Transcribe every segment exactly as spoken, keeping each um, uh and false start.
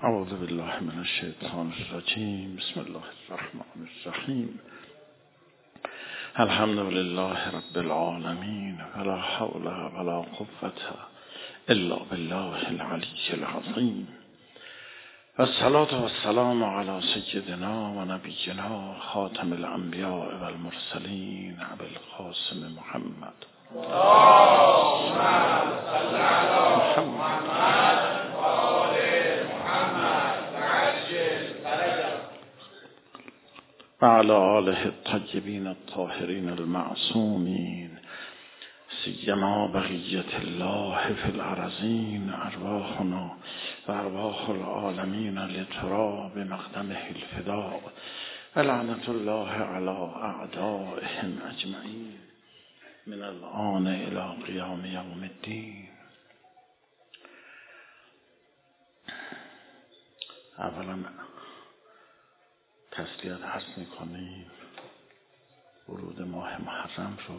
اعوذ بالله من الشیطان الرجیم. بسم الله الرحمن الرحیم. الحمد لله رب العالمین ولا حول ولا قوة الا بالله العلی العظیم. والصلاة والسلام علی سیدنا و نبینا خاتم الانبیاء والمرسلین ابی القاسم محمد اللهم صل علی محمد وعلى آله الطيبين الطاهرين المعصومين سيما بقية الله في الأرضين. أرواحنا وأرواح العالمين لتراب مقدمه الفداء ولعنة الله على أعدائهم أجمعين من الآن إلى قيام يوم الدين. اولا تسلیت عرض میکنیم ورود ماه محرم رو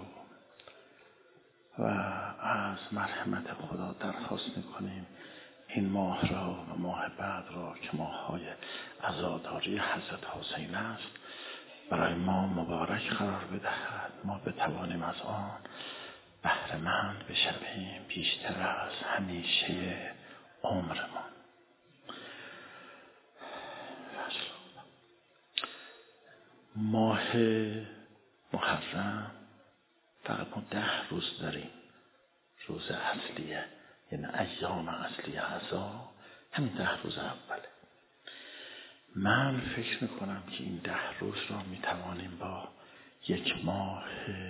و از مرحمت خدا درخواست میکنیم این ماه را و ماه بعد را که ماه‌های عزاداری حضرت حسین است برای ما مبارک قرار بدهد، ما بتوانیم از آن بهره مند بشویم بیشتر از همیشه عمرمان. ماه محرم فقط ما ده روز داریم. روز اصلیه یعنی ایام اصلی عزا همین ده روز اوله. من فکر میکنم که این ده روز را میتوانیم با یک ماه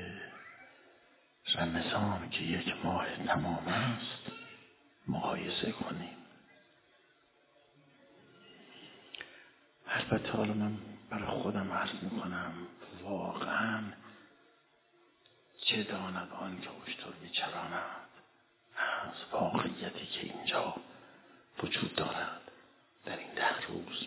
رمضان که یک ماه تمام است مقایسه کنیم. البته حالا من برای خودم عرض میکنم واقعا چه داند آن که اشتر میچراند از واقعیتی که اینجا وجود دارد در این ده روز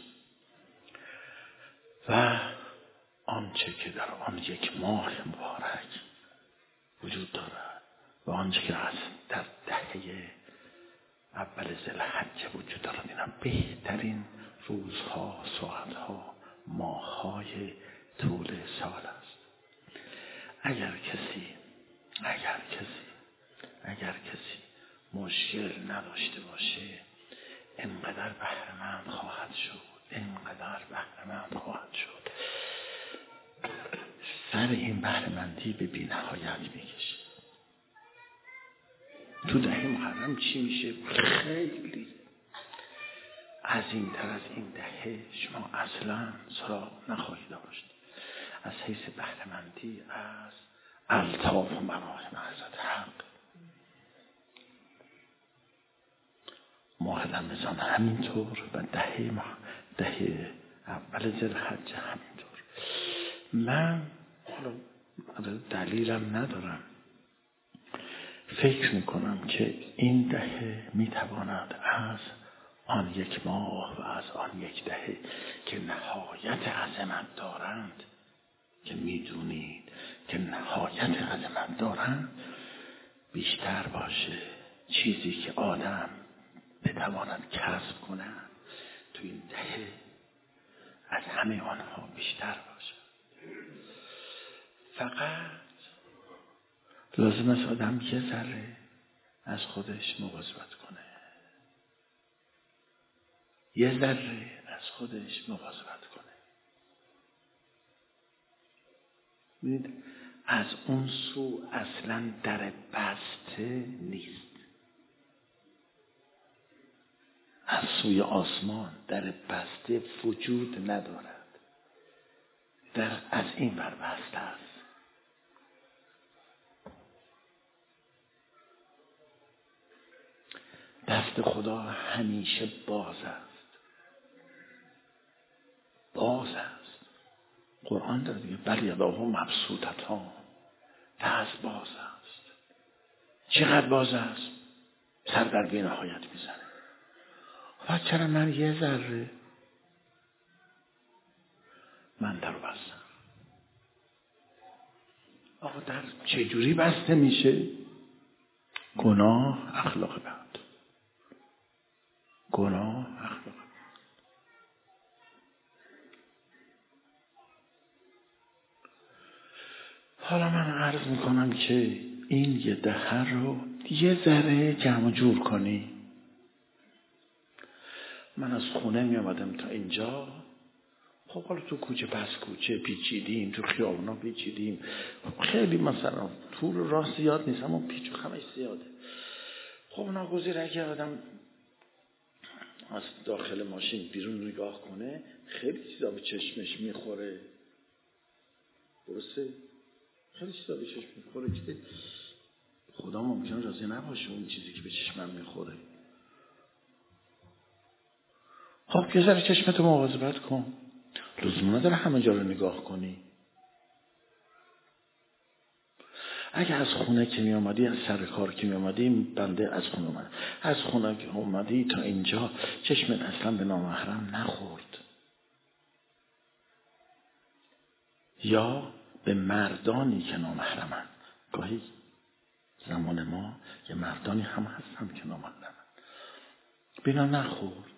و آنچه که در آن یک ماه مبارک وجود دارد و آنچه که از در دهه اول ذوالحجه وجود دارد. اینا بهترین روزها، ساعتها، ماه‌های طول سال است. اگر کسی اگر کسی اگر کسی مشکل نداشته باشه اینقدر بهره‌مند خواهد شد اینقدر بهره‌مند خواهد شد سر این بهره‌مندی به بی‌نهایت میکشه. تو دهه محرم چی میشه؟ خیلی از این تر از این دهه شما اصلا سراغ نخواهید داشت از حیث بهره‌مندی از الطاف و مراحم حضرت حق. ماه رمضان همینطور و دهه دهه اول ذوالحجه همینطور. من حالا دلیلم ندارم فکر میکنم که این دهه میتواند از آن یک ماه و از آن یک دهه که نهایت عظمت دارند که میدونید که نهایت عظمت دارند بیشتر باشه. چیزی که آدم بتواند کسب کند تو این دهه از همه آنها بیشتر باشه. فقط لازم است آدم یه ذره از خودش مواظبت کنه، یه ذره از خودش مواظبت کنه. ببینید از اون سو اصلا در بسته نیست. از سوی آسمان در بسته وجود ندارد، در از این ور بسته است. دست خدا همیشه باز است، باز است. قرآن داره دیگه بل یداه مبسوطتان، دست باز است. چقدر باز است؟ سر در بی نهایت میزنه. و چرا من یه ذره من در بستم؟ آقا در چجوری بسته میشه؟ گناه، اخلاق بد. گناه، اخلاق حالا من عرض میکنم که این یه دهه رو یه ذره جمع جور کنی. من از خونه می آمدم تا اینجا، خب حالا تو کوچه پس کوچه پیچیدیم، تو خیابونا پیچیدیم، خیلی مثلا طول راه زیاد نیست اما پیچ و خمش زیاده. خب ناگزیر اگه آدم از داخل ماشین بیرون نگاه کنه خیلی چیزا به چشمش میخوره، درسته؟ خیلی چیزا به چشم میخوره که خدا ممکنه راضی نباشه اون چیزی که به چشمم میخوره. خب یه ذره چشمتو مواظبت کن، لزوم نداره همه جا رو نگاه کنی. اگه از خونه که می آمدی، از سر کار که می آمدی، بنده از خونه اومد، از خونه که اومدی تا اینجا چشمت اصلا به نامحرم نخورد یا به مردانی که نامحرمن. گاهی زمان ما یه مردانی هم هستن که نامحرمن، بینا نخورد.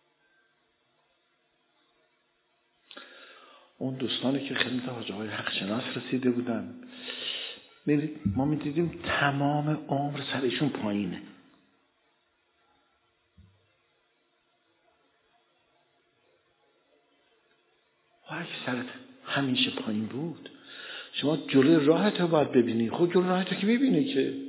اون دوستانی که خدمت حاجی های حق شناس رسیده بودن، ما می دیدیم تمام عمر سرشون پایینه. و اگه سرت همیشه پایین بود، شما جلوی راهت رو باید ببینی. خود جلوی راهت رو که ببینی که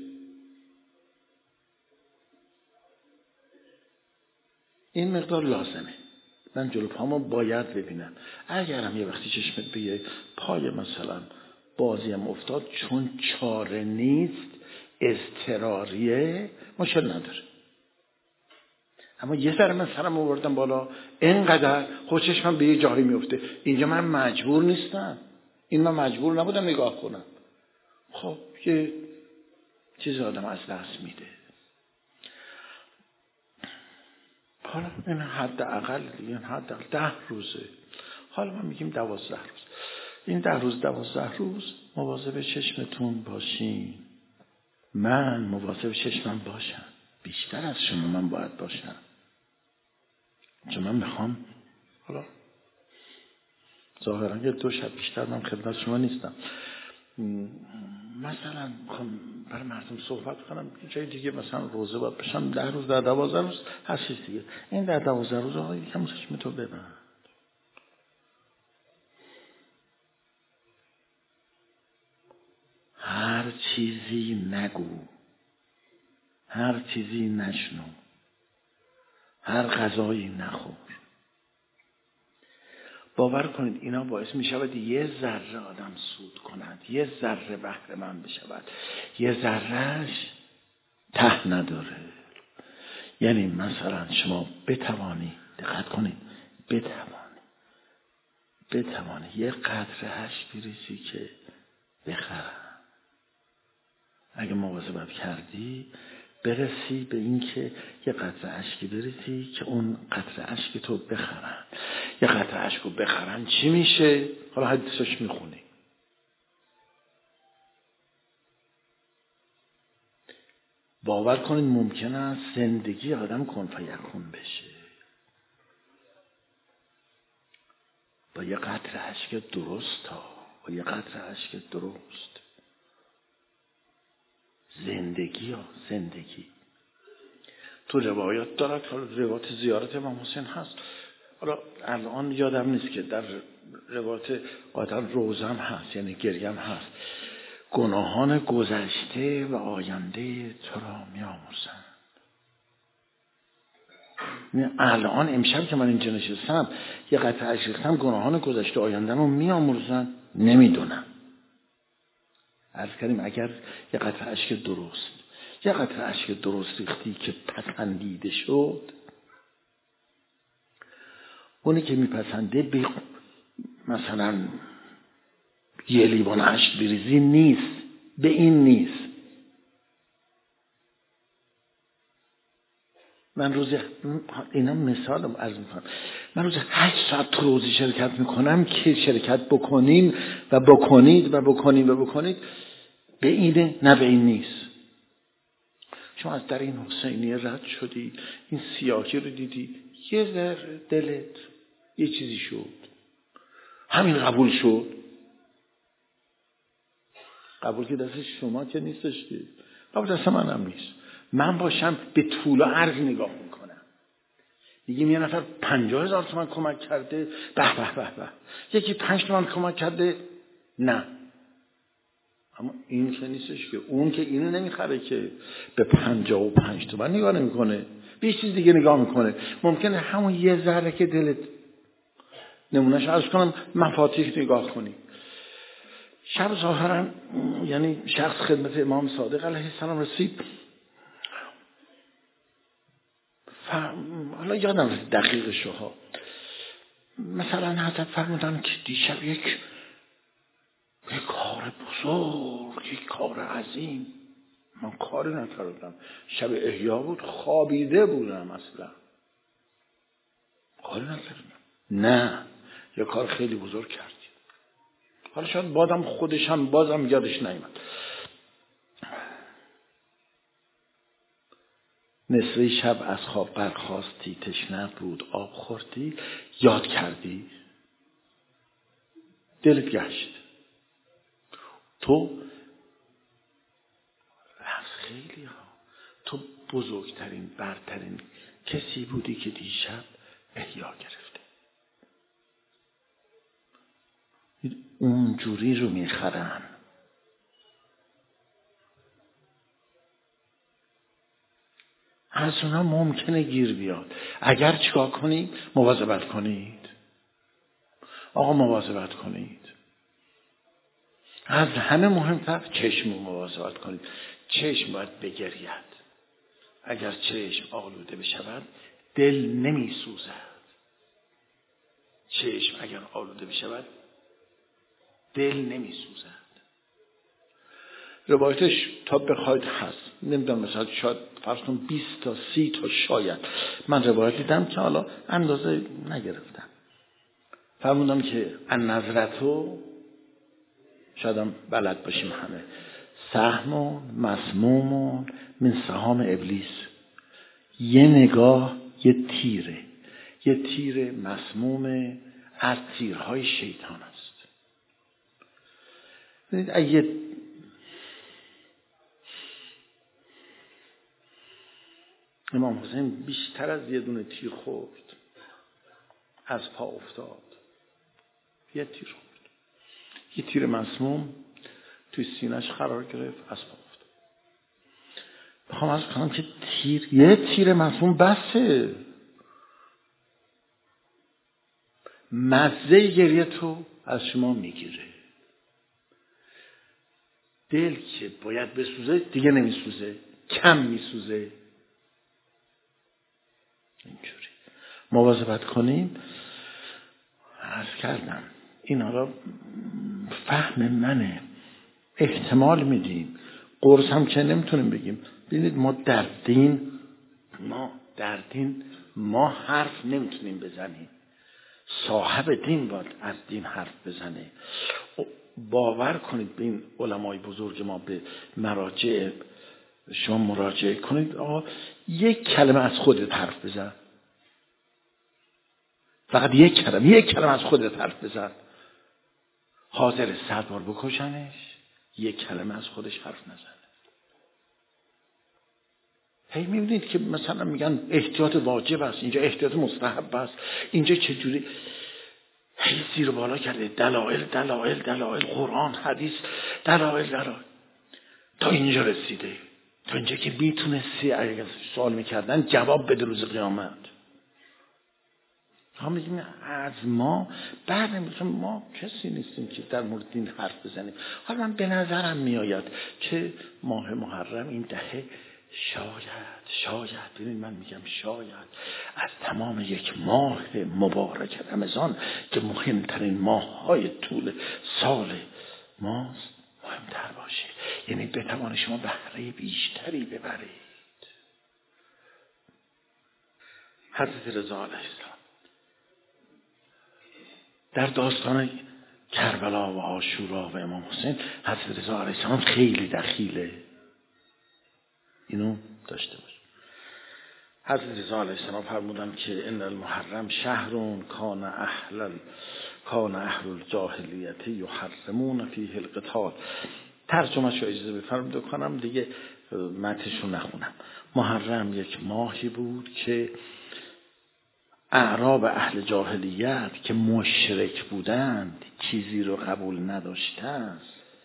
این مقدار لازمه، من جلو پامو باید ببینم. اگرم یه وقتی چشمت به یه پای مثلا بازیم افتاد چون چاره نیست، اضطراریه، مشکل نداره. اما یه ذره من سرم آوردم بالا اینقدر خود چشمم به یه جایی میفته، اینجا من مجبور نیستم، این من مجبور نبودم نگاه کنم. خب یه چیز آدم از دست میده. حالا این حد اقل دیگه، حد اقل ده روزه. حالا ما میگیم دوازده روز. این ده روز دوازده روز مواظب چشمتون باشین. من مواظب چشمم باشم، بیشتر از شما من باید باشم، چون من میخوام حالا ظاهرا یه دو شب بیشتر من خدمت شما نیستم، مثلا میخوام برای مردم صحبت کنم جای دیگه، مثلا روزه باید بشم ده روز در دوازده روز هر چیز دیگه. این در دوازده روز آقا یکم چشمتو ببند. هر چیزی نگو، هر چیزی نشنو، هر غذایی نخور. باور کنید اینا باعث می شود یه ذره آدم سود کند، یه ذره بهره مند بشود، یه ذرهش ته نداره. یعنی مثلا شما بتوانی، دقت کنید، بتوانی بتوانی یه قطره اشک بریزی که بخرم. اگه مواظبت کردی برسی به این که یه قطره اشکی بریزی که اون قطره اشک تو بخرن. یه قطره اشک رو بخرن چی میشه؟ حالا حدیثش میخونی. باور کنید ممکن است زندگی آدم کن فیکون بشه با یه قطره اشک درست ها، با یه قطره اشک درست. زندگی ها زندگی تو روایات دارد، حالا روایات زیارت امام حسین هست، حالا الان یادم نیست که در روایات قاطعا روزم هست، یعنی گریم هست، گناهان گذشته و آینده تو را می آمرزند. الان امشب که من اینجا نشستم یه قطعه اشک ریختم، گناهان گذشته آینده رو می آمرزند، نمیدونم. عرض کردیم اگر یه قطعه اشک درست، یه قطعه اشک درست ریختی که پسندیده شد، اونی که میپسنده به مثلا یه لیوان اشک بریزی نیست، به این نیست. من روز اینا مثالم عرض میکنم، من روز هشت ساعت تو روزی شرکت میکنم که شرکت بکنیم و بکنید و بکنیم و بکنید، به اینه نه به این نیست. شما از در این حسینیه رد شدی، این سیاهی رو دیدی، یه ذره دلت یه چیزی شد، همین قبول شد. قبول که دست شما که نیستش که، قبول دست منم نیست. من باشم به طول و عرض نگاه میکنم، میگیم یه نفر پنجاه هزار تومان کمک کرده، به به به به، یکی پنج تومان کمک کرده، نه. اما این که نیستش که، اون که اینو نمیخره که به پنجاه و پنج تومان نگاه نمیکنه، به چیز دیگه نگاه میکنه. ممکنه همون یه ذره که دلت، نمونهش عرض کنم، مفاتیح نگاه کنی. شب ظاهرا یعنی شخص خدمت امام صادق علیه السلام رسید، حالا یادم دقیق شوها، مثلا حضرت فرمودن که دیشب یک یک کار بزرگ، یک کار عظیم. من کاری نکردم، شب احیا بود، خوابیده بودم، اصلا کاری نکردم. نه، یک کار خیلی بزرگ کردی. حالا شاید بازم خودش هم بازم یادش نیامد. نصفه شب از خواب برخاستی، تشنه بود آب خوردی، یاد کردی، دلت گشت. تو از خیلی ها تو بزرگترین برترین کسی بودی که دیشب احیا گرفته. اونجوری رو میخرن. از اونا ممکنه گیر بیاد. اگر چیکار کنید؟ مواظبت کنید. آقا مواظبت کنید. از همه مهمتر چشم مواظبت کنید. چشم باید بگرید. اگر چشم آلوده بشود دل نمی سوزد. چشم اگر آلوده بشود دل نمی سوزد. روایتش تا بخواید هست، نمیدونم مثلا شاید فرض کن بیست تا سی تا شاید. من روایت دیدم که حالا اندازه نگرفتم. فرمودم که النظرتو، شایدم بلد باشیم همه، سهمون مسمومون من سهام ابلیس. یه نگاه یه تیره، یه تیر مسموم از تیرهای شیطان است. ببینید اگه امام حسین بیشتر از یه دونه تیر خورد، از پا افتاد، یه تیر خورد، یه تیر مسموم توی سینه‌اش قرار گرفت، از پا افتاد. میخوام عرض کنم که تیر، یه تیر مسموم بسه. مزه گریه تو از شما میگیره. دل که باید بسوزه دیگه نمیسوزه، کم میسوزه. اینجوری مواظبت کنیم. عرض کردم اینا را فهم منه، احتمال میدیم، قرص هم که نمیتونیم بگیم. ببینید ما در دین ما در دین ما حرف نمیتونیم بزنیم. صاحب دین باید از دین حرف بزنه. باور کنید به این علمای بزرگ ما، به مراجع شما مراجعه کنید، آقا یک کلمه از خودت حرف بزن، فقط یک کلمه یک کلمه از خودت حرف بزن. حاضر صد بار بکشنش، یک کلمه از خودش حرف نزنه. هی میبینید که مثلا میگن احتیاط واجب است، اینجا احتیاط مستحب است، اینجا چجوری هی زیر بالا کرده، دلائل دلائل دلائل، قرآن حدیث، دلائل دلائل، تا اینجا رسیده. تا اینجا که میتونستی اگر سوال میکردن جواب بده روز قیامت. هم میگیم از ما بعد نمیگیم ما کسی نیستیم که در مورد دین حرف بزنیم. حالا من به نظرم میآید که ماه محرم این دهه شاید شاید ببین من میگم شاید از تمام یک ماه مبارک رمضان که مهمترین ماه های طول سال ماست مهمتر باشه. یعنی بتوان شما بهره بیشتری ببرید. حضرت رضا علیه السلام در داستان کربلا و عاشورا و امام حسین، حضرت رضا علیه السلام خیلی دخیله. اینو داشته باش. حضرت رضا علیه السلام فرمودن که ان المحرم شهر کان اهل کان اهل الجاهلیت یحرمون فیه القتال ترجمه‌شو اجازه بفرمایید کنم دیگه، متنشو نخونم. محرم یک ماهی بود که اعراب اهل جاهلیت که مشرک بودند، چیزی رو قبول نداشتند،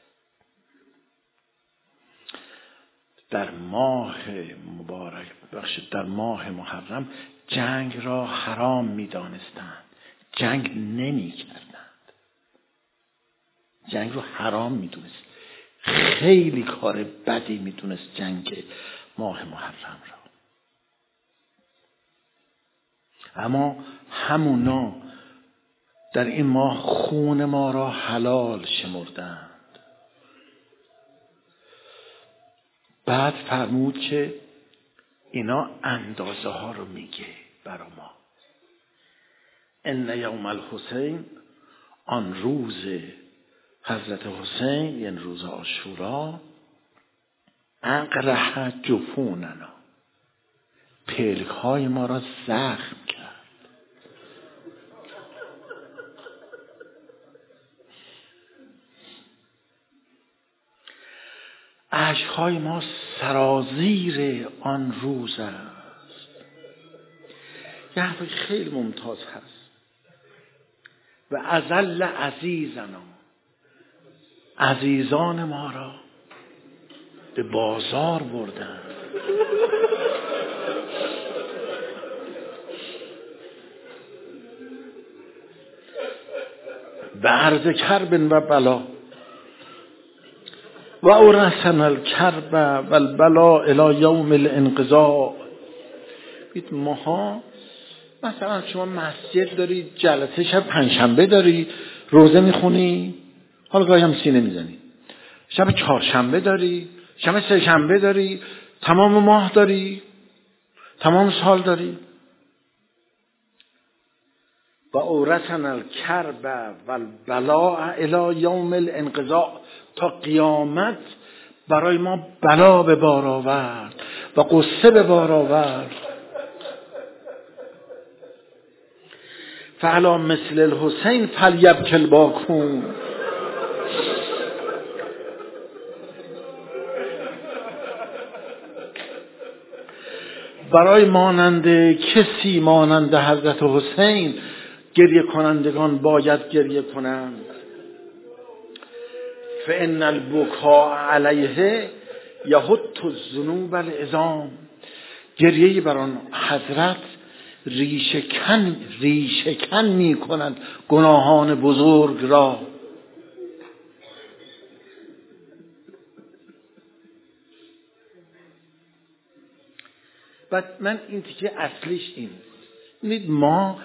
در ماه مبارک بخشید در ماه محرم جنگ را حرام می دانستند، جنگ نمی کردند، جنگ رو حرام می دونست، خیلی کار بدی می دونست جنگ ماه محرم را. اما همونا در این ماه خون ما را حلال شمردند. بعد فرمود که اینا اندازه ها رو میگه برا ما. ان یوم الحسین، آن روز حضرت حسین، یعنی روز عاشورا، اقرح جفوننا، پلک های ما را زخم کرد. اشک‌های ما سرازیر آن روز است. یه حرفی خیلی ممتاز هست. و ازل عزیزنا، عزیزان ما را به بازار بردن. به عرض کرب و بلا و اورثنا الکرب و البلا الی یوم الانقضاء. بید ماها مثلا شما مسجد داری، جلسه شب پنجشنبه داری، روزه میخونی، حالا گاهی هم سینه میزنی، شب چهارشنبه داری، شب سه شنبه داری، تمام ماه داری، تمام سال داری. و اورثنا الکرب و البلا الی یوم الانقضاء، تا قیامت برای ما بلا به بار آورد و غصه به بار آورد. فعلا مثل الحسین فلیبکی الباکون. برای مانند کسی مانند حضرت حسین گریه کنندگان باید گریه کنند. فان البکاء علیه یحط الذنوب العظام. گریه بر آن حضرت ریشه کن ریشه کن می کنند گناهان بزرگ را. بعد من این تیکه اصلیش این ببینید، ما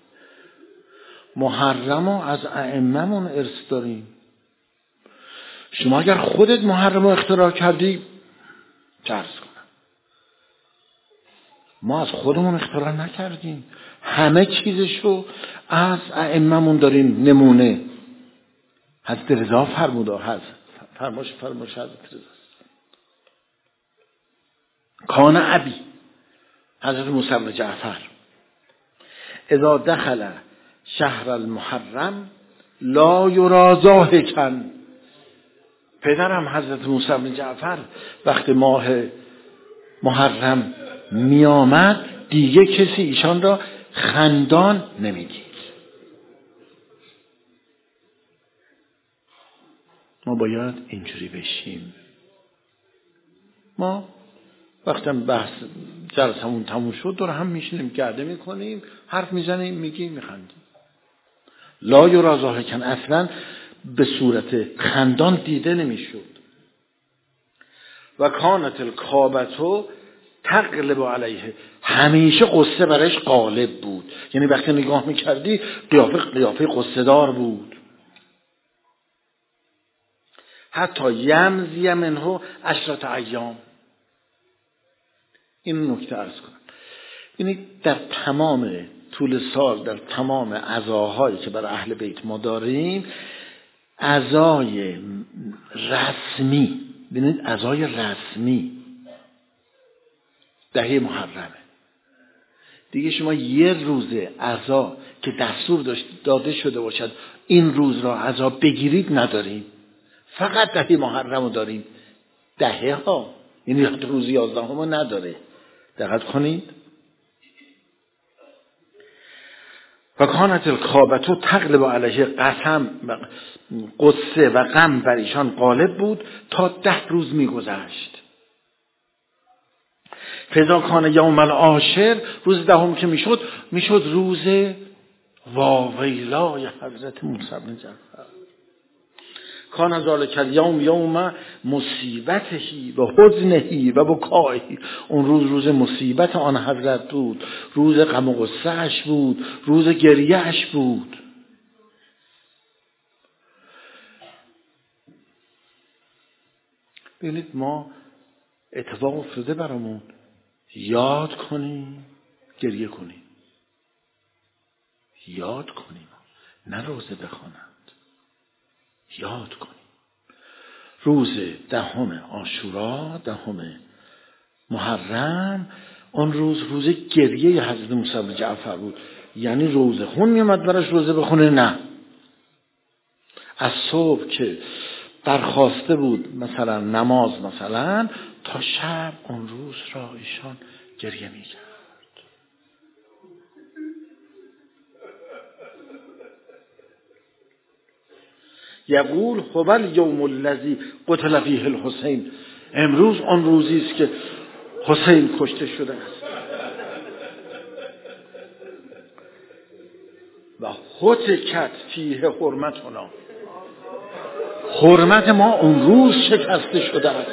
محرم رو از ائمه‌مون ارث داریم. شما اگر خودت محرم رو اختراع کردی چرس کنم، ما از خودمون اختراع نکردیم، همه چیزشو از ائمه‌مون داریم نمونه. حضرت رضا فرموده، حضرت فرماش فرماش حضرت رضا کان ابی، حضرت موسی بن جعفر، اذا دخل شهر المحرم لا یرا ضاحکا. پدرم حضرت موسی بن جعفر وقتی ماه محرم می آمد دیگه کسی ایشان را خندان نمیدید. ما باید اینجوری بشیم. ما وقتی بحث جلسمون تموم شد دور هم میشینیم، گرده میکنیم، حرف میزنیم، میگیم، میخندیم. لا یرا ضاحکا اصلا به صورت خندان دیده نمیشد. و کانت الکابتو تقلب علیه، همیشه قصه برایش غالب بود. یعنی وقتی نگاه میکردی قیافه قیافه قصه دار بود. حتی یمزی منه عشرت ایام. این نکته عرض کنم. یعنی در تمام طول سال، در تمام عزاهایی که برای اهل بیت ما داریم، عزای رسمی، ببینید عزای رسمی دهه محرمه. دیگه شما یه روز عزا که دستور داشت داده شده باشد این روز را عزا بگیرید نداریم. فقط دهه محرم رو داریم. دهه ها، یعنی حتی روز یازده هم نداره. دقت کنید. و کانت الکابتو تغلب علیه قسم قصه و غم بر ایشان غالب بود تا ده روز میگذشت. فضا کان یوم العاشر، روز دهم که میشد میشد روز واویلای حضرت موسی بن جعفر. کان ذالک الیوم یوم مصیبتهی و حزنهی و بکایهی، اون روز روز مصیبت آن حضرت بود، روز غم و غصه اش بود، روز گریه اش بود. ببینید ما اتفاق افتاده برامون، یاد کنیم گریه کنیم، یاد کنیم، نه روزه بخوانند، یاد کنیم. روز دهم عاشورا، دهم محرم، اون روز روز گریه حضرت موسی بن جعفر بود. یعنی روزه خون میامد براش روزه بخونه؟ نه. از صبح که برخواسته بود مثلا نماز مثلا تا شب اون روز را ایشان گریه میکرد. یقول هو الیوم الذی قتل فیه الحسین، امروز آن روزی است که حسین کشته شده است. و هتکت فیه حرمتنا، حرمت ما اون روز شکسته شده است.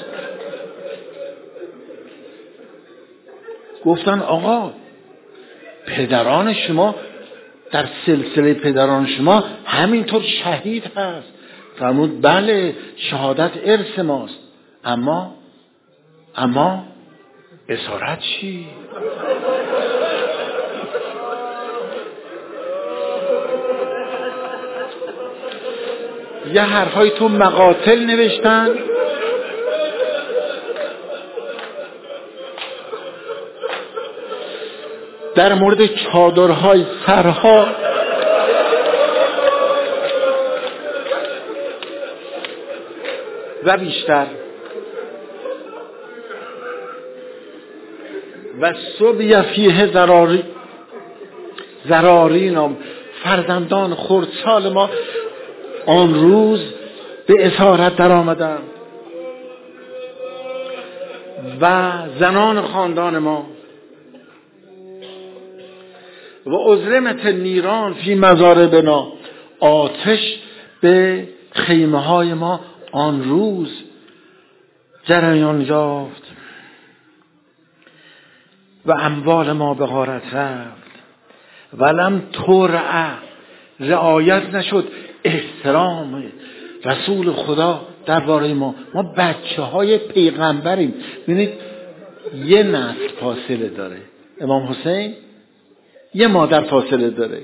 گفتن آقا پدران شما در سلسله پدران شما همینطور شهید هست. فرمود بله شهادت ارث ماست، اما اما اسارت چی؟ یه حرفای تو مقاتل نوشتن، در مورد چادرهای سرها و بیشتر و صبی فیه زراری زرارینم، فرزندان خردسال ما آن روز به اسارت در آمدند و زنان خاندان ما. و ازرمت نیران فی مزاربنا، آتش به خیمه های ما آن روز جریان یافت. و اموال ما به غارت رفت. ولم ترعه، رعایت نشد احترام رسول خدا درباره ما. ما بچه های پیغمبریم. ببینید یه نسل فاصله داره، امام حسین یه مادر فاصله داره.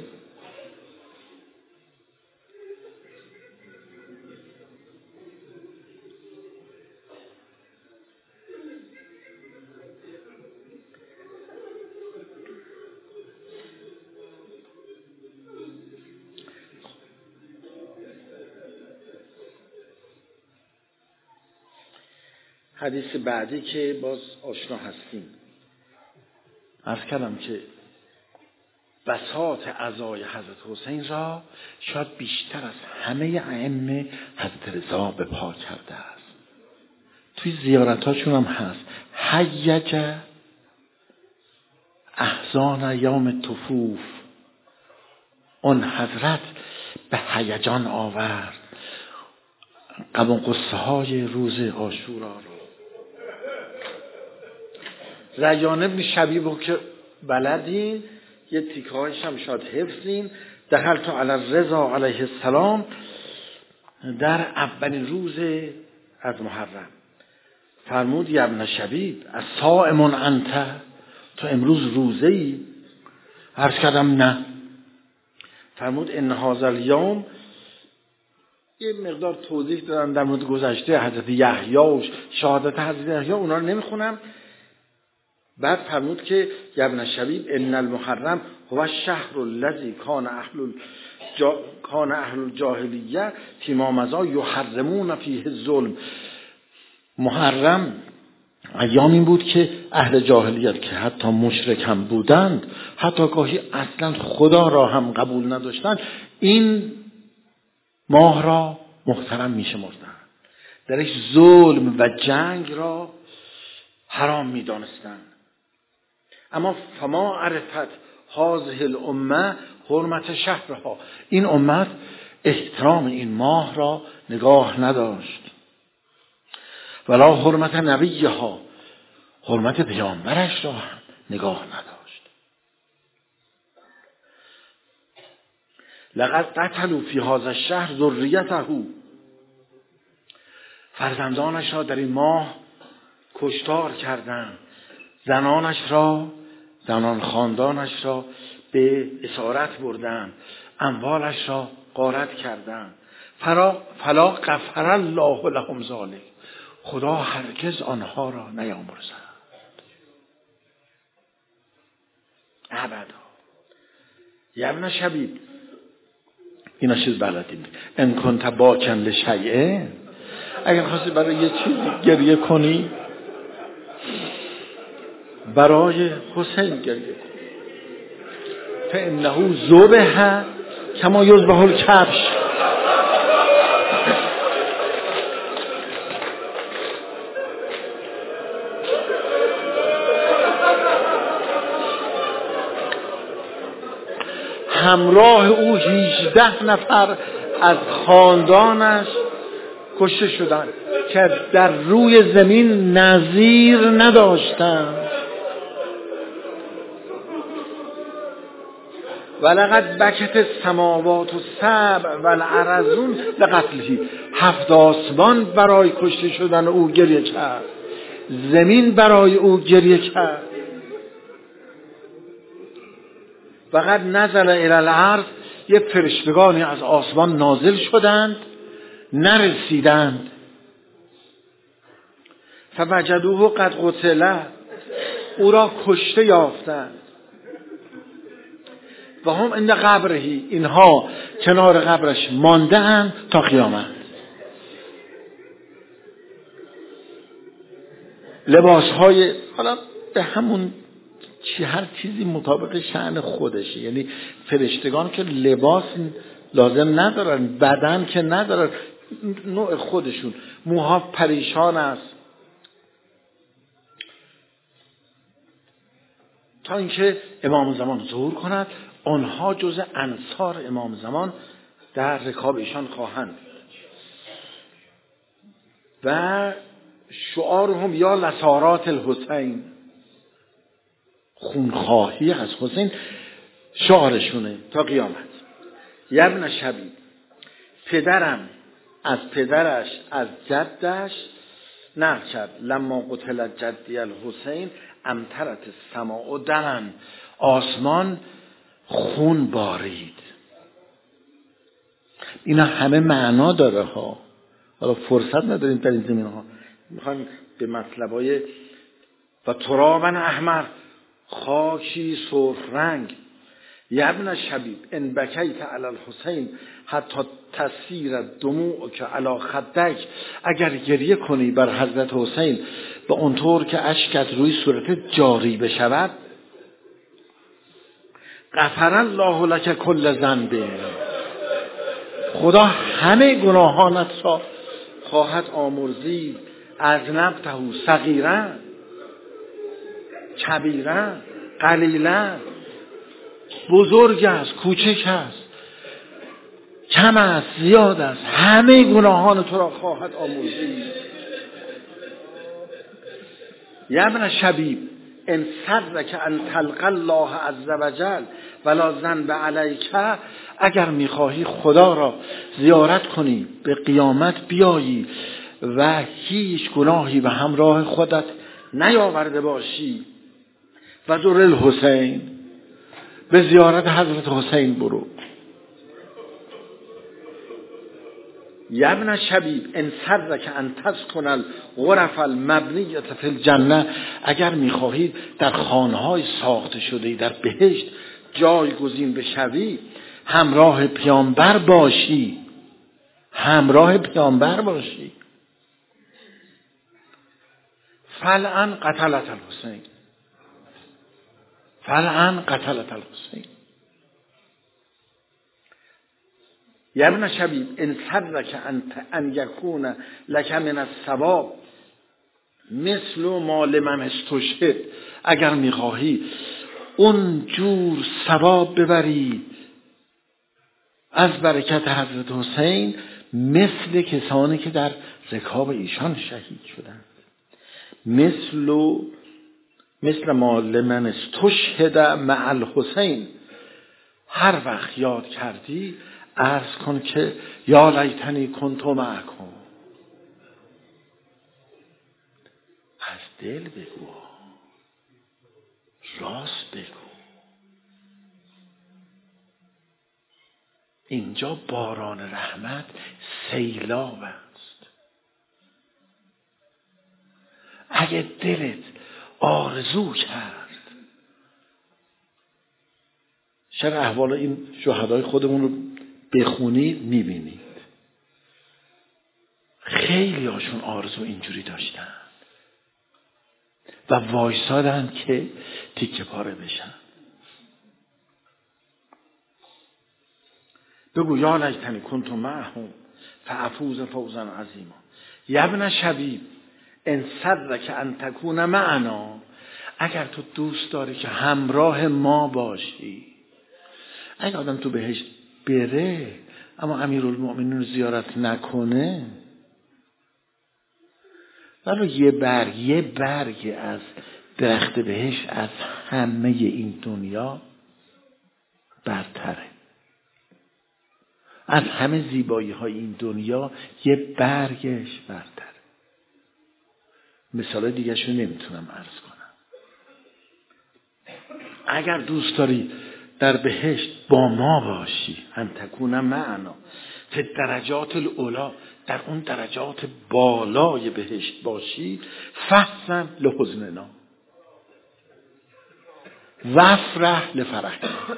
حدیث بعدی که باز آشنا هستیم، عرض کردم که بساط عزای حضرت حسین را شاید بیشتر از همه ائمه حضرت رضا به پا کرده است. توی زیارتاشون هم هست حیج احزان یوم تفوف، اون حضرت به هیجان آورد غم و غصه های روز عاشورا رو. ریان ابن شبیب که بلدین یه تیکه هایش هم شاید حفظین، دخلت علی الرضا علیه السلام در اولین روز از محرم. فرمود یا ابن شبیب الصائم انت، تو امروز روزه ای؟ عرض کردم نه. فرمود ان هذا الیوم، یه مقدار توضیح دادم در مورد گذشته حضرت یحیی و شهادت حضرت یحیی، اونا رو نمیخونم. بعد فرمود که ابن شبیب ان المحرم هو الشهر الذي کان اهل جا... کان اهل الجاهلیه فيما مضى یحرمون فیه الظلم. محرم ایام این بود که اهل جاهلیت که حتی مشرک هم بودند، حتی گاهی اصلا خدا را هم قبول نداشتند، این ماه را محترم می شمردند، درش ظلم و جنگ را حرام می دانستند. اما فما عرفت هذه الامه حرمت شهرها، این امت احترام این ماه را نگاه نداشت. ولا حرمت نبیها، حرمت پیامبرش را نگاه نداشت. لقد قتلوا فی هذا الشهر ذریته، فرزندانش را در این ماه کشتار کردند، زنانش را، زنان خاندانش را به اسارت بردند، اموالش را غارت کردند. فلا غفر الله لهم ذلک، خدا هرگز آنها را نیامرزد ابدا. ابن شبیب اینا چیز بلدیم. ان کنت باکن لشیء، اگر خواستی برای یه چیزی گریه کنی، برای حسین گریه کن. فانه ذبح کما یذبح الکبش، همراه او هجده نفر از خاندانش کشته شدند که در روی زمین نظیر نداشتند. ولقد بکت السماوات السبع والارضون لقتله، هفت آسمان برای کشته شدن او گریه کرد، زمین برای او گریه کرد. وقد نزل الی الارض، یه فرشتگانی از آسمان نازل شدند، نرسیدند. فوجدوه قد قتل، او را کشته یافتند. و هم عند قبره، اینها کنار قبرش مانده اند تا قیامت. لباس های، حالا به همون چی هر چیزی مطابق شأن خودشه، یعنی فرشتگان که لباس لازم ندارن، بدن که ندارن، نوع خودشون. موها پریشان است تا اینکه امام زمان ظهور کند. آنها جز انصار امام زمان در رکاب ایشان خواهند و شعارهم یا لسارات الحسین، خونخواهی از حسین شعارشونه تا قیامت. ابن شبیب، پدرم از پدرش از جدش نقل کرد لما قتل جدی الحسین امطرت السماء دما، آسمان خون بارید. اینا همه معنا داره ها، حالا فرصت نداریم در این زمین ها، میخوایم به مطلبای و ترابا احمر، خاکی سرخ رنگ. ابن شبیب ان بکیت علی الحسین حتی تسیر دموع که علی خدک، اگر گریه کنی بر حضرت حسین به اونطور که اشکت روی صورت جاری بشود، غفر الله لک کل ذنب، خدا همه گناهانت را خواهد آمرزید. اذنبته صغیرا کبیرا قلیلا، بزرگ است کوچک است، کم است زیاد است، همه گناهان تو را خواهد آمرزید. یا ابن شبیب ان سرک ان تلقى الله عز وجل ولا ذنب علیک، اگر میخواهی خدا را زیارت کنی، به قیامت بیایی و هیچ گناهی به همراه خودت نیاورده باشی، و زور الحسین، به زیارت حضرت حسین برو. یبن شبیب ان سرک ان تسکن الغرف المبنیة فی الجنه، اگر میخواهید در خانه‌های ساخته شده در بهشت جایگزین بشوی، همراه پیامبر باشی، همراه پیامبر باشی. فلعن قتلت الحسین، فلعن قتلت الحسین. یا ابن شبیب ان سرک ان یکون لک من الثواب مثل ما لمن استشهد، اگر میخواهی اون جور ثواب ببری از برکت حضرت حسین مثل کسانی که در رکاب ایشان شهید شدند، مثل مثل ما لمن استشهد مع الحسین. هر وقت یاد کردی عرض کن که یا لیتنی کنت معکم. از دل بگو، راست بگو. اینجا باران رحمت سیلاب است. اگه دلت آرزو کرد، شاید احوال این شهدای خودمون رو بخونید میبینید خیلی هاشون آرزو اینجوری داشتن و وایسادن که تیکه پاره بشن. بگو یا لیتنی کنت معهم فافوز فوزا عظیما. یا ابن شبیب ان سرک ان تکون معنا، اگر تو دوست داری که همراه ما باشی. اگر آدم تو بهشت بره اما امیرالمؤمنین رو زیارت نکنه، ولی یه برگ یه برگ از درخت بهشت از همه این دنیا برتره. از همه زیبایی های این دنیا یه برگش برتره. مثال دیگه شو نمیتونم عرض کنم. اگر دوست داری در بهشت با ما باشی، ان تکون معنا فی درجات العلا، در اون درجات بالای بهشت باشی، فحزن لحزننا وافرح لفرحنا،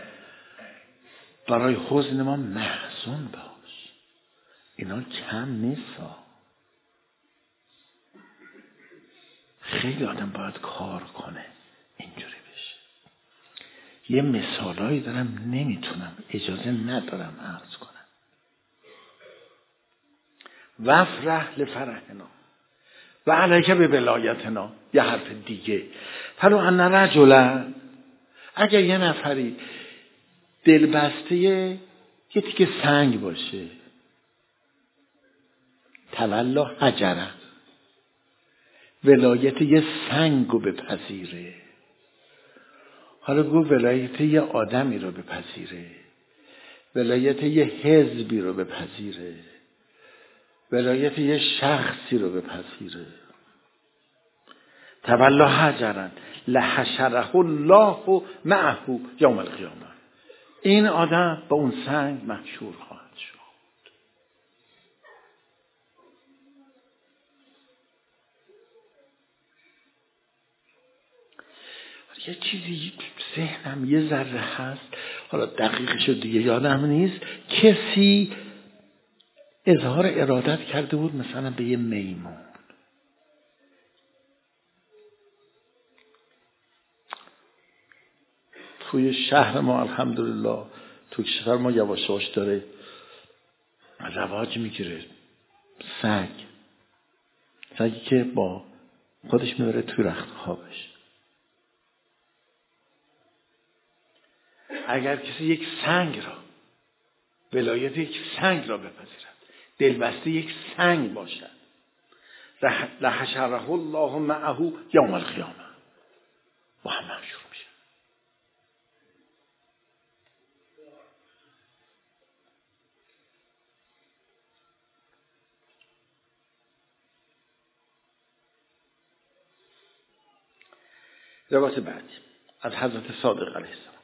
برای حزن ما محزون باش. اینا کم نیستا. خیلی آدم باید کار کنه اینجوری بشه. یه مثالایی دارم نمیتونم، اجازه ندارم عرض کنم. وافرح لفرحنا و علیک به ولایتنا. یه حرف دیگه، فلو ان رجلا، اگر یه نفری دلبسته یه تیکه سنگ باشه، تولا حجره، ولایت یه سنگو بپذیره. حالا گو ولایت یه آدمی رو بپذیره، ولایت یه حزبی رو بپذیره، ولایت یه شخصی رو بپذیره. تولا حجرا لحشره الله معه یوم القیامه. این آدم با اون سنگ محشور خواهد شد. یه چیزی ذهنم یه ذره هست، حالا دقیقش دیگه یادم نیست، کسی اظهار ارادت کرده بود مثلا به یه میمون، توی شهر ما الحمدلله توی شهر ما یواش یواش داره رواج میگیره. سگ سگی که با خودش میبره توی رخت خوابش. اگر کسی یک سنگ را، ولایت یک سنگ را بپذیرد، دلبسته یک سنگ باشد، لحشره الله معه یوم القیامه، با هم محشور میشه. روایت بعدی از حضرت صادق علیه السلام.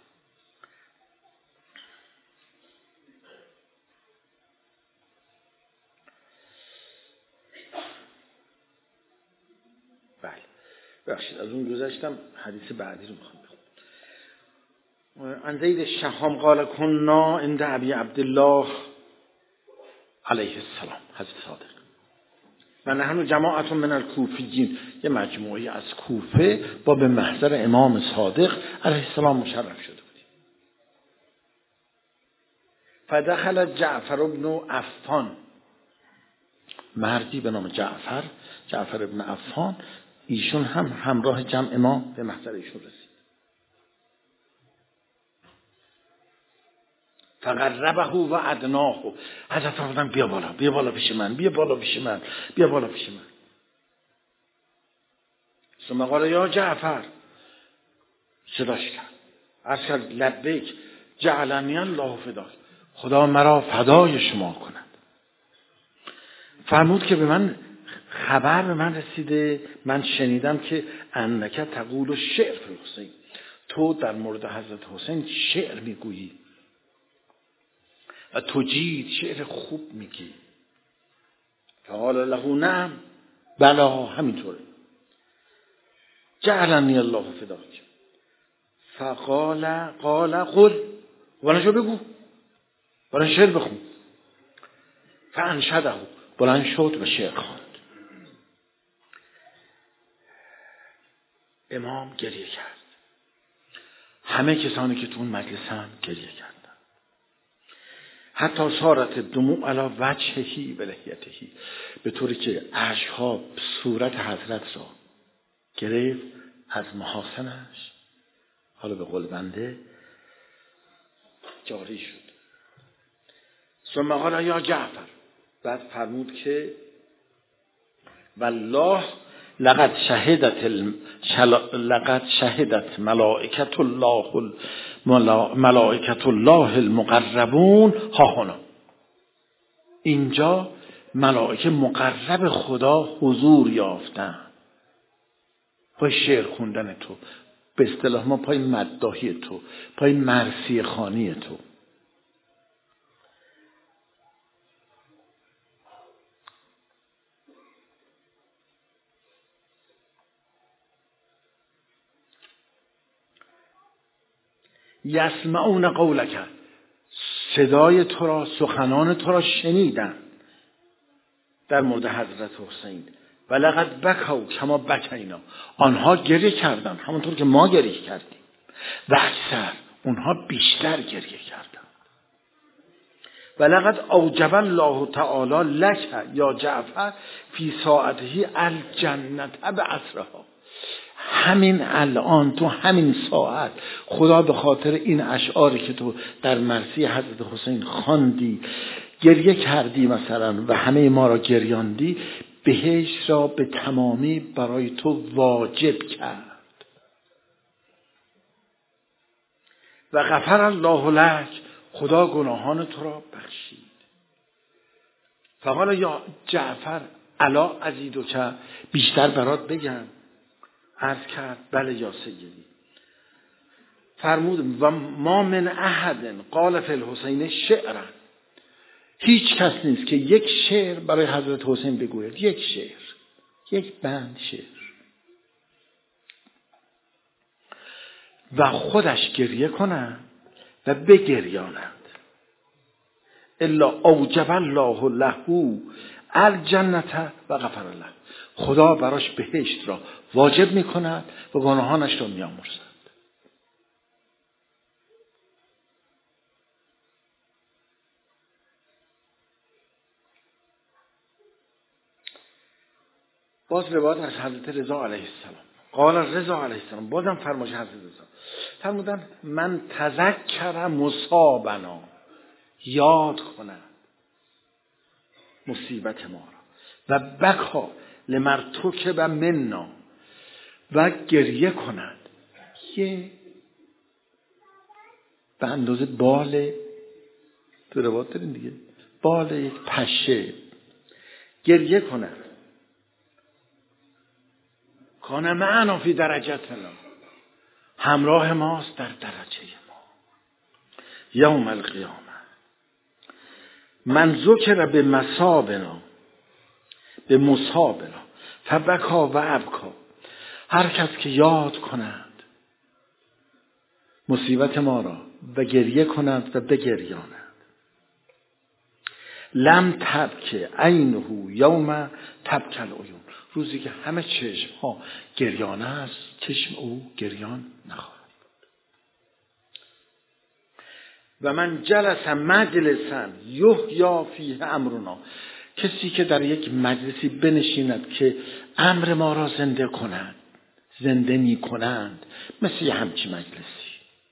بخشید از اون گذشتم، حدیث بعدی رو میخوام بخونم. عن زید الشهام قال كنا عند ابي عبدالله علیه السلام، حضرت صادق، و نحن جماعت من الکوفیین، یه مجموعه از کوفه با به محضر امام صادق علیه السلام مشرف شده بودیم. فدخل جعفر بن عفان، مردی به نام جعفر جعفر ابن عفان، ایشون هم همراه جمع ما به محضر ایشون رسید. فقربه و ادناه، حضرت فرمودن بیا بالا، بیا بالا پیش من، بیا بالا پیش من، بیا بالا پیش من. ثم قال یا جعفر، صداش کرد، عرض کرد لبیک جعلنی الله فداک، خدا مرا فدای شما کند. فرمود که به من خبر به من رسیده، من شنیدم که انک تقول شعر فی حسین، تو در مورد حضرت حسین شعر میگویی و تجید، شعر خوب میگی. فقال له نعم، بلا همینطوره. جعلنی الله فداک. فقال قال قل، بلند شو بگو، بلند شعر بخون. فانشده، بلند شد و شعر خواند. امام گریه کرد، همه کسانی که تو اون مجلسن گریه کردن. حتی صارت دموع علی وجههی و لحیتهی، به طوری که اشک‌ها صورت حضرت را گرفت از محاسنش، حالا به قول بنده جاری شد. ثم قال یا جعفر، بعد فرمود که والله لقد شهدت الشل... لقد شهدت ملائکت الله الملا... ملائکت الله المقربون ها هنا، اینجا ملائکه مقرب خدا حضور یافتن پای شعر خوندن تو، به اصطلاح ما پای مداحی تو، پای مرثیه خوانی تو. یسمعون قولک، صدای تو را، سخنان تو را شنیدن در مورد حضرت حسین. و لقد بکوا کما بکینا، آنها گریه کردن همونطور که ما گریه کردیم. و اکثر، اونها بیشتر گریه کردن. و لقد اوجب الله تعالی لک یا جعفر فی ساعته الجنت بعصرها، همین الان تو همین ساعت خدا به خاطر این اشعاری که تو در مرثی حضرت حسین خواندی، گریه کردی مثلا و همه ما را گریاندی، بهشت را به تمامی برای تو واجب کرد. و غفر الله لک، خدا گناهان تو را بخشید. فقال یا جعفر الا ازیدو که، بیشتر برات بگم؟ عرض کرد بله یا سیدی. فرمود و ما من احد قال فی الحسین شعرا، هیچ کس نیست که یک شعر برای حضرت حسین بگوید، یک شعر، یک بند شعر و خودش گریه کنند و بگریانند، الا اوجب الله له الجنت و غفر له، خدا براش بهشت را واجب میکند و گناهانش را میامرزد. باز روایت از حضرت رضا علیه السلام، قال رضا علیه السلام، بازم فرمایش حضرت رضا فرمودن من تذکر مصابنا، یاد کنند مصیبت ما را، و بکا لمرتوک و منا، و گریه کند یه به اندازه بال، تو روایت دارین دیگه، بال یک پشه گریه کند. کان معنا فی درجتنا، همراه ماست در درجه ما. یوم القیامه من ذکر به مصابنا، به مصابنا فبکا و ابکا، هر کس که یاد کند مصیبت ما را و گریه کند و بگریاند. لم تبکه عینه یوم تبکل عیون. روزی که همه چشم ها گریانه است، چشم او گریان نخواهد. و من جلس مجلسا یحیی فیه امرنا. کسی که در یک مجلسی بنشیند که امر ما را زنده کند، زنده می کنند، مثل همچی مجلسی.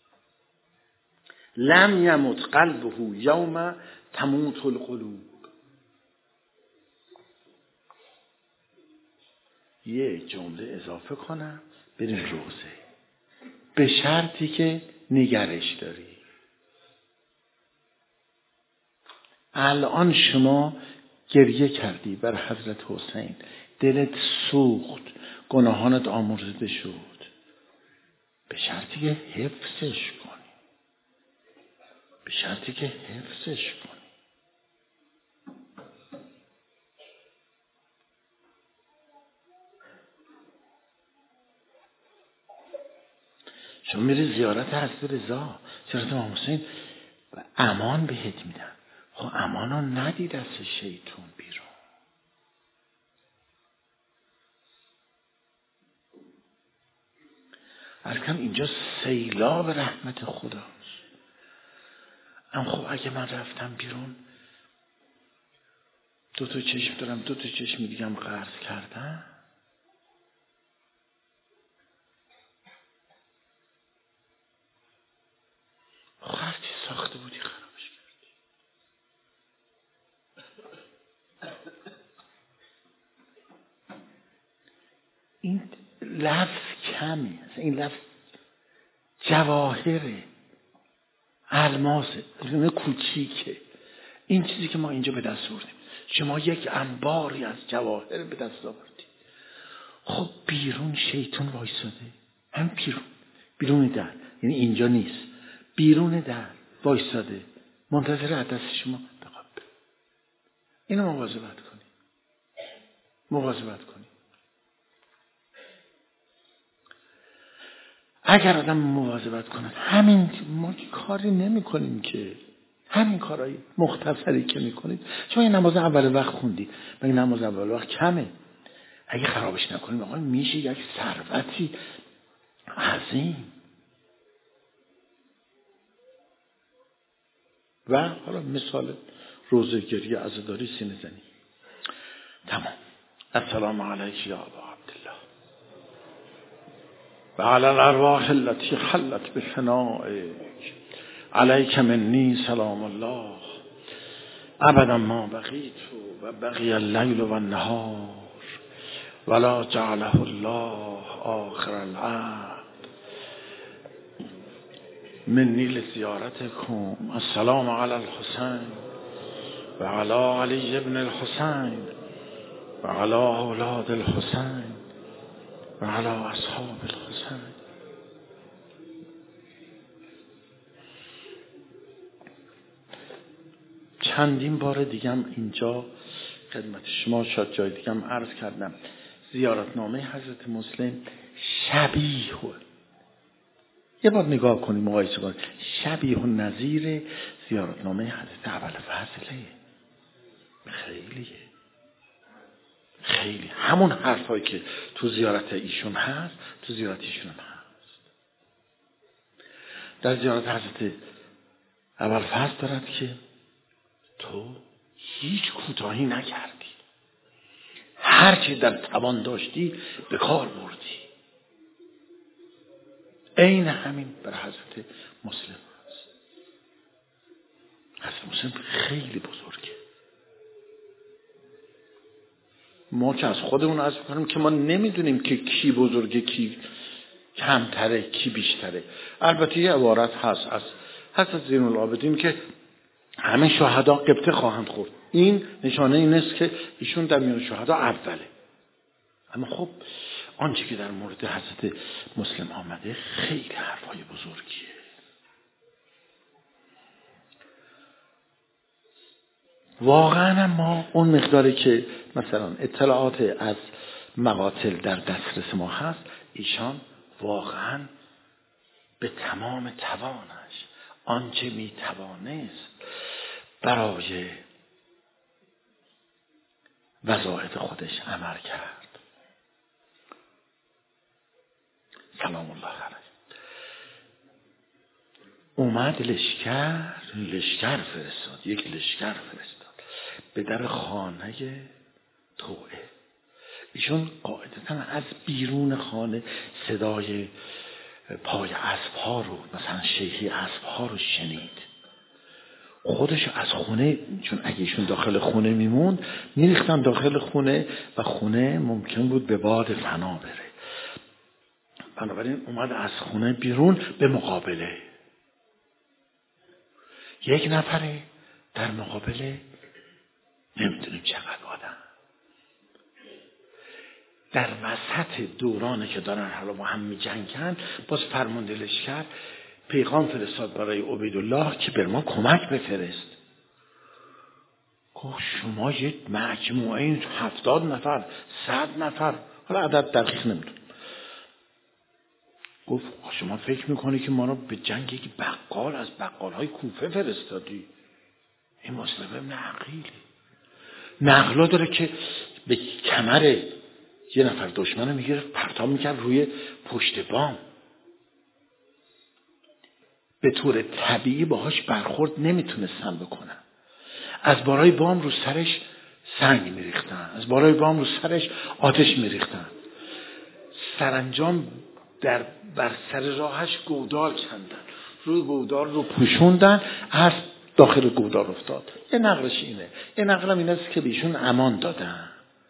لم یمت قلبه یوم تموت القلوب. یه جمله اضافه کنم، بریم روزه، به شرطی که نگرش داری. الان شما گریه کردی بر حضرت حسین، دلت سوخت، گناهانت آمرزیده شد، به شرطی که حفظش کنی، به شرطی که حفظش کنی. شما میری زیارت حضرت رضا، زیارت امام حسین، و امان بهت میدن. خب امانو ندی دست شیطون بیرون. الکم اینجا سیلاب رحمت خداست. اما خب اگه من رفتم بیرون، دو تا چشم دارم، دو تا چشم دیگه هم قرض کردم، هر چی ساخته بودی خرابش کردی. این لفظ کمی، این لفظ جواهره، الماسه، این کوچیکه. این چیزی که ما اینجا به دست آوردیم، شما یک انباری از جواهر به دست آوردی. خب بیرون شیطان وایساده، هم بیرون، بیرون در، یعنی اینجا نیست، بیرون در وایساده، منتظر از دست شما بخواد. اینو مواظبت کنی، مواظبت کنی. اگر آدم مواظبت کنه، همین ما کاری نمی کنیم که، همین کارهای مختصری که می کنید. شما این نماز اول وقت خوندی، و این نماز اول وقت کمه، اگه خرابش نکنیم آقا میشه یک ثروتی عظیم. و حالا مثال روزه گریه عزاداری سینه زنی. تمام. السلام علیک یا ابا عبدالله و علی الارواح التي حلت بفنائک، علیک منی سلام الله ابدا ما بقیت و بقی اللیل و النهار ولا جعله الله آخر العهد منی لزیارتکم. السلام علی الحسین و علی علی ابن الحسین و علی اولاد الحسین و علی اصحاب الحسین. چندین بار دیگم اینجا خدمت شما، شاید جای دیگم عرض کردم، زیارتنامه حضرت مسلم شبیه، یه بار نگاه کنیم مقایسه کنیم، شبیه و نظیر زیارتنامه حضرت ابوالفضل. خیلیه، خیلی همون حرفایی که تو زیارت ایشون هست تو زیارت ایشون هست. در زیارت حضرت ابوالفضل دارد که تو هیچ کوتاهی نکردی، هرچی در توان داشتی به کار بردی. این همین بر حضرت مسلم هست. حضرت مسلم خیلی بزرگه. ما که از خودمون عرض می‌کنیم که ما نمیدونیم که کی بزرگه، کی کمتره، کی بیشتره. البته یه عبارت هست از حضرت زین العابدین که همه شهدا قبطه خواهند خورد. این نشانه این است که ایشون در میان شهدا اوله. اما خب آنچه که در مورد حضرت مسلم آمده خیلی حرفای بزرگیه. واقعا ما اون مقداری که مثلا اطلاعات از مقاتل در دسترس ما هست، ایشان واقعا به تمام توانش آنچه می توانست برای وظایف خودش عمل کرد. سلام الله علیه. اومد لشکر لشکر فرستاد یک لشکر فرستاد به در خانه توعه. ایشون قاعدتا از بیرون خانه صدای پای اسب‌ها رو، مثلا شیهی اسب‌ها رو شنید. خودش از خونه، چون اگه ایشون داخل خونه میموند میریختن داخل خونه و خونه ممکن بود به باد فنا بره. بنابراین اومد از خونه بیرون به مقابله. یک نفره در مقابله نمیدونیم چقدر آدم. در وسط دورانه که دارن حالا با هم می جنگن، باز فرمانده لشکر پیغام فرستاد برای عبیدالله که بر ما کمک بفرست. گفت شما یک مجموعه هفتاد نفر صد نفر، حالا عدد دقیق نمیدونم. گفت شما فکر میکنی که ما رو به جنگ یک بقال از بقال های کوفه فرستادی؟ این مسلم ابن عقیلی نقلا داره که به کمر یه نفر دشمن رو میگرفت پرتاب میکرد روی پشت بام. به طور طبیعی باهاش برخورد نمیتونستن بکنن. از بالای بام رو سرش سنگ میریختن، از بالای بام رو سرش آتش میریختن. سرانجام در بر سر راهش گودال کندن، روی گودال رو پوشوندن، از داخل گودال افتاد. یه نقلش اینه. یه نقلم این است که بهشون امان دادن.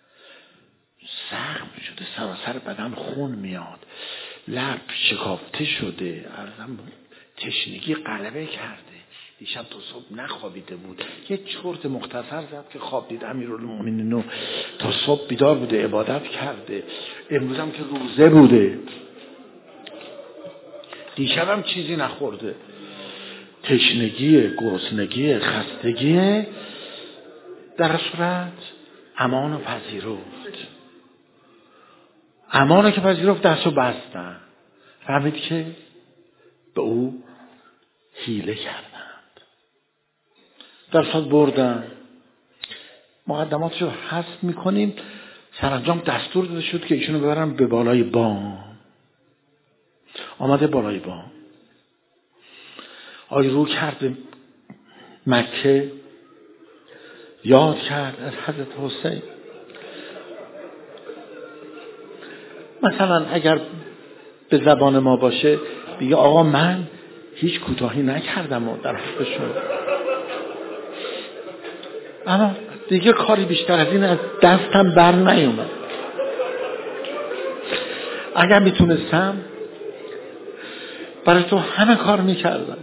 زخم شده، سراسر بدن خون میاد، لب شکافته شده، ارزم تشنگی غلبه کرده. دیشب تا صبح نخوابیده بود، یه چرت مختصر زد که خواب دید امیرالمومنین، تا صبح بیدار بوده، عبادت کرده. امروز هم که روزه بوده، دیشب هم چیزی نخورده. تشنگی، گرسنگی، خستگی، در صورت امان و پذیرفت. امانه که پذیرفت، دستو بستن، فهمید که به او حیله کردند، در صورت بردن. مقدماتش رو حذف میکنیم. سرانجام دستور داده شد که ایشونو ببرن به بالای بام. آمده بالای بام، آی رو کرد به مکه، یاد کرد از حضرت حسین. مثلا اگر به زبان ما باشه بگه آقا من هیچ کوتاهی نکردم و در حقشون، اما دیگه کاری بیشتر از این از دستم بر نیومد. اگر میتونستم برای تو همه کار میکردم.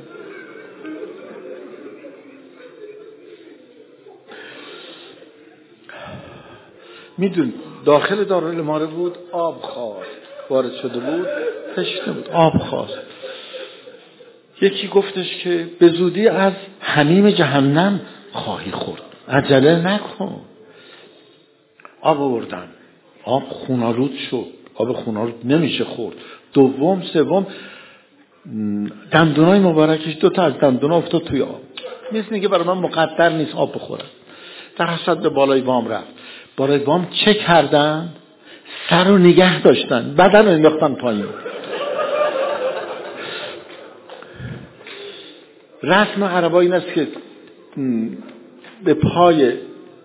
میدون داخل دارالاماره بود، آب خواست، وارد شده بود، تشنه بود، آب خواست. یکی گفتش که به زودی از حمیم جهنم خواهی خورد، عجله نکن. آب آوردن، آب خونالود شد. آب خونالود نمیشه خورد. دوم سوم دندونای مبارکش دو تا از دندونا افتاد توی آب. مثل اینکه برای من مقدر نیست آب بخورم. در حسد به بالای بام رفت. بالای بام چه کردن؟ سر رو نگه داشتن، بدن رو انداختن پایین. رسم عربا این است که به پای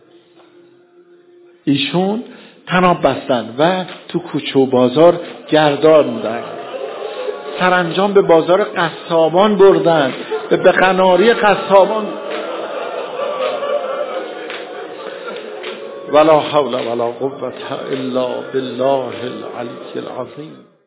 ایشون طناب بستن و تو کوچه و بازار گرداندن. سرانجام به بازار قصابان بردن، به قناری قصابان. ولا حول ولا قوة الا بالله العلی العظیم.